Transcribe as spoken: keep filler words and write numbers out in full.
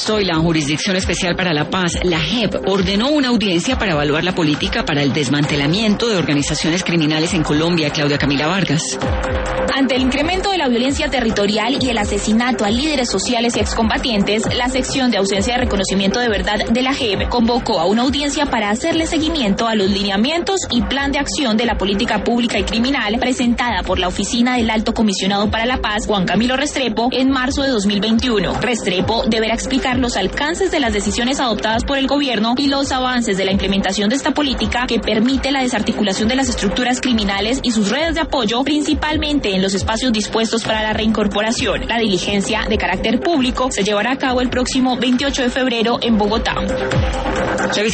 Hoy la Jurisdicción Especial para la Paz, la J E P, ordenó una audiencia para evaluar la política para el desmantelamiento de organizaciones criminales en Colombia. Claudia Camila Vargas. Ante el incremento de la violencia territorial y el asesinato a líderes sociales y excombatientes, la sección de ausencia de reconocimiento de verdad de la J E P convocó a una audiencia para hacerle seguimiento a los lineamientos y plan de acción de la política pública y criminal presentada por la Oficina del Alto Comisionado para la Paz, Juan Camilo Restrepo, en marzo de dos mil veintiuno. Restrepo deberá explicar los alcances de las decisiones adoptadas por el gobierno y los avances de la implementación de esta política que permite la desarticulación de las estructuras criminales y sus redes de apoyo, principalmente en los espacios dispuestos para la reincorporación. La diligencia de carácter público se llevará a cabo el próximo veintiocho de febrero en Bogotá.